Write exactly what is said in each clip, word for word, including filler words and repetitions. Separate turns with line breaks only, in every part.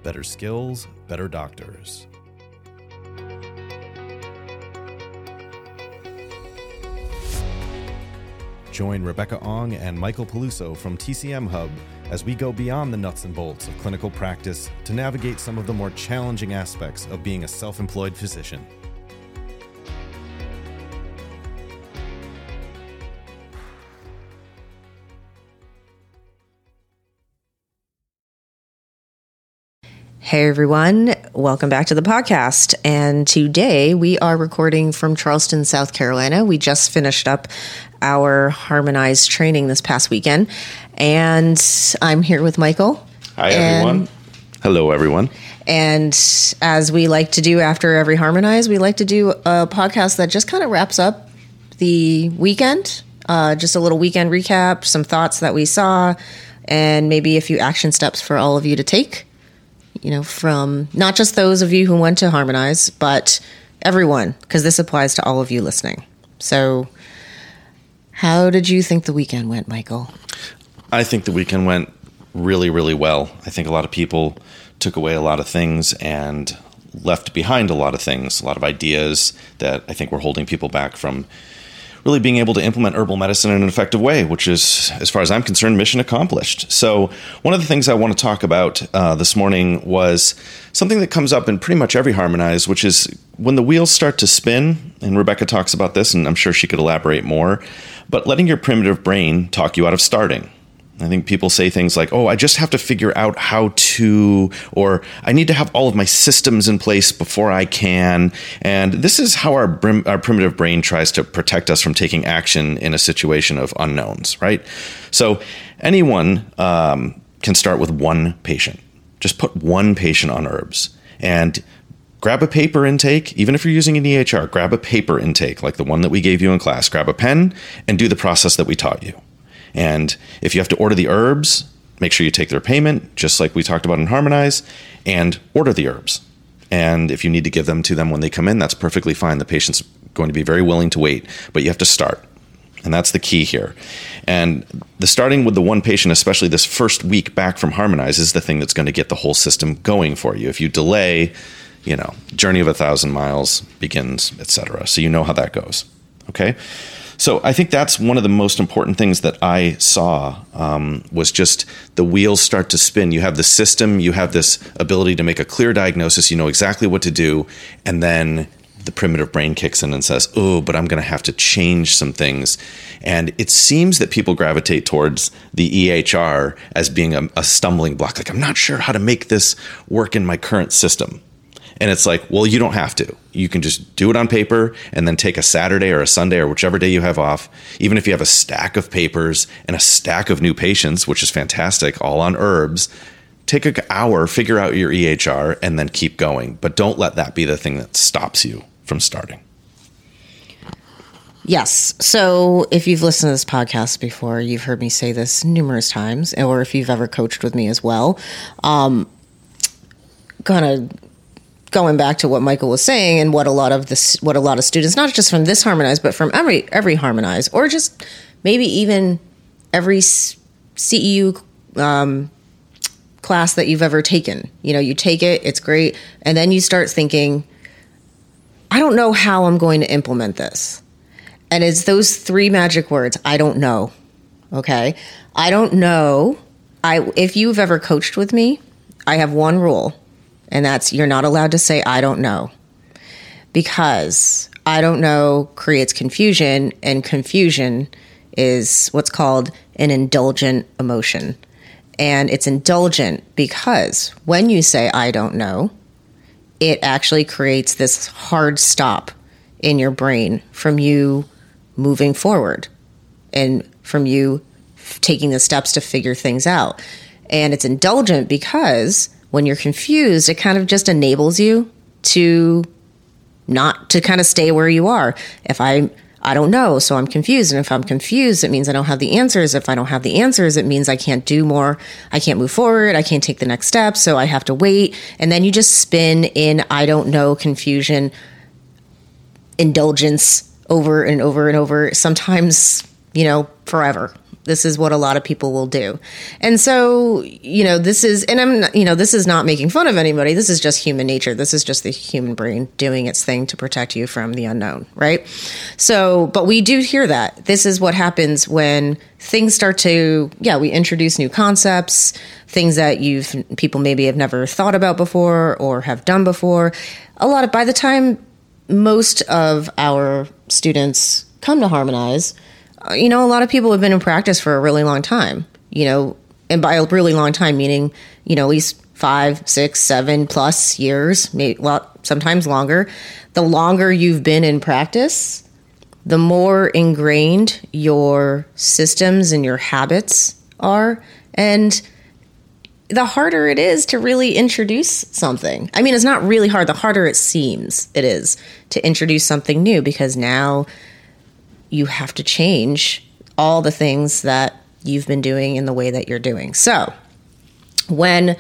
Better skills, better doctors. Join Rebecca Ong and Michael Peluso from T C M Hub as we go beyond the nuts and bolts of clinical practice to navigate some of the more challenging aspects of being a self-employed physician.
Hey everyone, welcome back to the podcast. And today we are recording from Charleston, South Carolina. We just finished up our Harmonize training this past weekend. And I'm here with Michael.
Hi everyone. Hello everyone.
And as we like to do after every Harmonize, we like to do a podcast that just kind of wraps up the weekend. Uh, just a little weekend recap, some thoughts that we saw, and maybe a few action steps for all of you to take. You know, from not just those of you who went to Harmonize, but everyone, because this applies to all of you listening. So how did you think the weekend went, Michael?
I think the weekend went really, really well. I think a lot of people took away a lot of things and left behind a lot of things, a lot of ideas that I think were holding people back from really being able to implement herbal medicine in an effective way, which is, as far as I'm concerned, mission accomplished. So one of the things I want to talk about uh, this morning was something that comes up in pretty much every Harmonize, which is when the wheels start to spin, and Rebecca talks about this, and I'm sure she could elaborate more, but letting your primitive brain talk you out of starting. I think people say things like, oh, I just have to figure out how to, or I need to have all of my systems in place before I can. And this is how our, brim, our primitive brain tries to protect us from taking action in a situation of unknowns, right? So anyone um, can start with one patient. Just put one patient on herbs and grab a paper intake. Even if you're using an E H R, grab a paper intake like the one that we gave you in class. Grab a pen and do the process that we taught you. And if you have to order the herbs, make sure you take their payment, just like we talked about in Harmonize, and order the herbs. And if you need to give them to them when they come in, that's perfectly fine. The patient's going to be very willing to wait, but you have to start. And that's the key here. And the starting with the one patient, especially this first week back from Harmonize, is the thing that's going to get the whole system going for you. If you delay, you know, journey of a thousand miles begins, et cetera. So you know how that goes. Okay. So I think that's one of the most important things that I saw um, was just the wheels start to spin. You have the system, you have this ability to make a clear diagnosis, you know exactly what to do, and then the primitive brain kicks in and says, oh, but I'm going to have to change some things. And it seems that people gravitate towards the E H R as being a, a stumbling block. Like, I'm not sure how to make this work in my current system. And it's like, well, you don't have to. You can just do it on paper and then take a Saturday or a Sunday or whichever day you have off. Even if you have a stack of papers and a stack of new patients, which is fantastic, all on herbs, take an hour, figure out your E H R, and then keep going. But don't let that be the thing that stops you from starting.
Yes. So if you've listened to this podcast before, you've heard me say this numerous times, or if you've ever coached with me as well, um, kind of going back to what Michael was saying and what a lot of this, what a lot of students, not just from this Harmonize, but from every, every Harmonize, or just maybe even every C E U um, class that you've ever taken. You know, you take it, it's great. And then you start thinking, I don't know how I'm going to implement this. And it's those three magic words. I don't know. Okay. I don't know. I, if you've ever coached with me, I have one rule. And that's, you're not allowed to say, I don't know, because I don't know creates confusion, and confusion is what's called an indulgent emotion. And it's indulgent because when you say, I don't know, it actually creates this hard stop in your brain from you moving forward and from you taking the steps to figure things out. And it's indulgent because when you're confused, it kind of just enables you to not to kind of stay where you are. If I, I don't know, so I'm confused. And if I'm confused, it means I don't have the answers. If I don't have the answers, it means I can't do more. I can't move forward. I can't take the next step. So I have to wait. And then you just spin in, I don't know, confusion, indulgence over and over and over. Sometimes, you know, forever. This is what a lot of people will do. And so, you know, this is, and I'm not, you know, this is not making fun of anybody. This is just human nature. This is just the human brain doing its thing to protect you from the unknown, right? So, but we do hear that. This is what happens when things start to, yeah, we introduce new concepts, things that you've, people maybe have never thought about before or have done before. A lot of, by the time most of our students come to Harmonize, you know, a lot of people have been in practice for a really long time, you know, and by a really long time, meaning, you know, at least five, six, seven plus years, maybe, well, sometimes longer. The longer you've been in practice, the more ingrained your systems and your habits are. And the harder it is to really introduce something. I mean, it's not really hard. The harder it seems it is to introduce something new, because now you have to change all the things that you've been doing in the way that you're doing. So when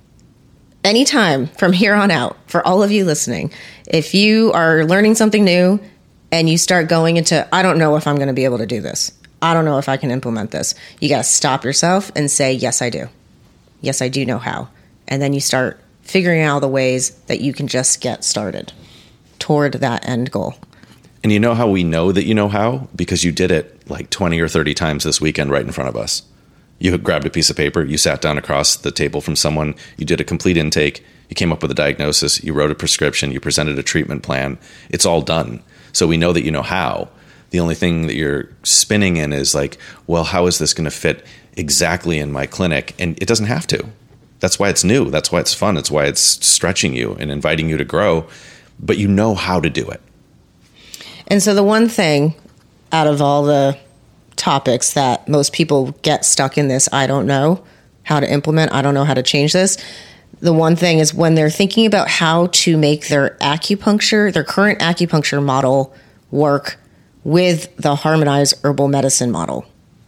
anytime from here on out, for all of you listening, if you are learning something new and you start going into, I don't know if I'm going to be able to do this, I don't know if I can implement this, you got to stop yourself and say, yes, I do. Yes, I do know how. And then you start figuring out the ways that you can just get started toward that end goal.
And you know how we know that you know how? Because you did it like twenty or thirty times this weekend right in front of us. You grabbed a piece of paper, you sat down across the table from someone, you did a complete intake, you came up with a diagnosis, you wrote a prescription, you presented a treatment plan. It's all done. So we know that you know how. The only thing that you're spinning in is like, well, how is this going to fit exactly in my clinic? And it doesn't have to. That's why it's new. That's why it's fun. It's why it's stretching you and inviting you to grow. But you know how to do it.
And so the one thing out of all the topics that most people get stuck in this, I don't know how to implement, I don't know how to change this. The one thing is when they're thinking about how to make their acupuncture, their current acupuncture model work with the Harmonized herbal medicine model.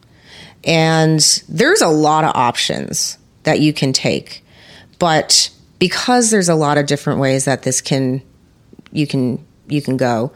And there's a lot of options that you can take. But because there's a lot of different ways that this can, you can, you can go,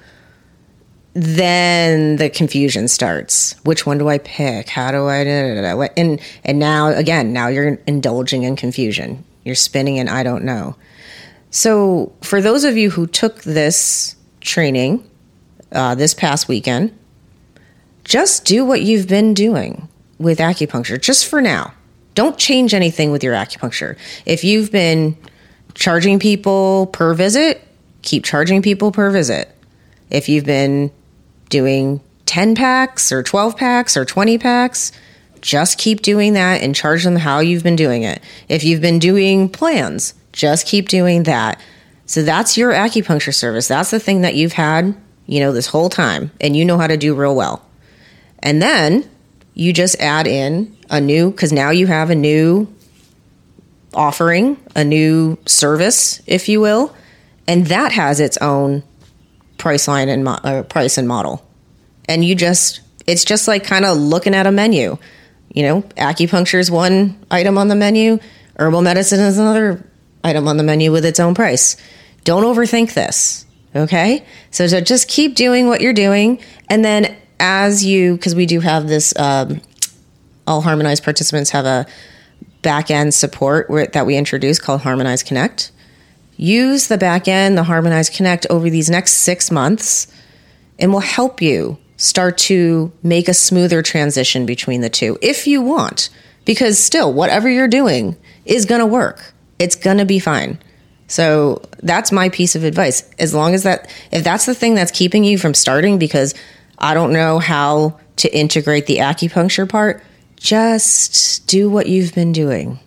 then the confusion starts. Which one do I pick? How do I, da, da, da, da. And, and now, again, now you're indulging in confusion. You're spinning in I don't know. So for those of you who took this training uh, this past weekend, just do what you've been doing with acupuncture, just for now. Don't change anything with your acupuncture. If you've been charging people per visit, keep charging people per visit. If you've been doing ten packs or twelve packs or twenty packs, just keep doing that and charge them how you've been doing it. If you've been doing plans, just keep doing that. So that's your acupuncture service. That's the thing that you've had, you know, this whole time, and you know how to do real well. And then you just add in a new, because now you have a new offering, a new service, if you will, and that has its own price line and mo- uh, price and model. And you just, it's just like kind of looking at a menu. You know, acupuncture is one item on the menu. Herbal medicine is another item on the menu with its own price. Don't overthink this. Okay. So, so just keep doing what you're doing. And then as you, because we do have this, um, all Harmonized participants have a back end support where, that we introduced called Harmonize Connect. Use the back end, the Harmonize Connect over these next six months, and will help you start to make a smoother transition between the two if you want, because still whatever you're doing is going to work. It's going to be fine. So that's my piece of advice. As long as that, if that's the thing that's keeping you from starting because I don't know how to integrate the acupuncture part, just do what you've been doing.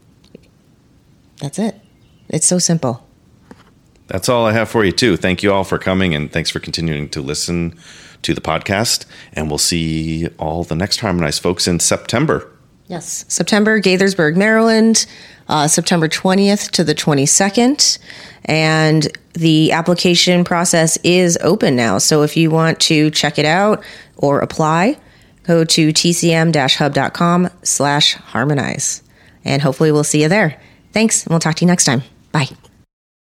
That's it. It's so simple.
That's all I have for you, too. Thank you all for coming, and thanks for continuing to listen to the podcast. And we'll see all the next Harmonized folks in September.
Yes, September, Gaithersburg, Maryland, uh, September twentieth to the twenty-second. And the application process is open now. So if you want to check it out or apply, go to tcm-hub.com slash harmonize. And hopefully we'll see you there. Thanks, and we'll talk to you next time. Bye.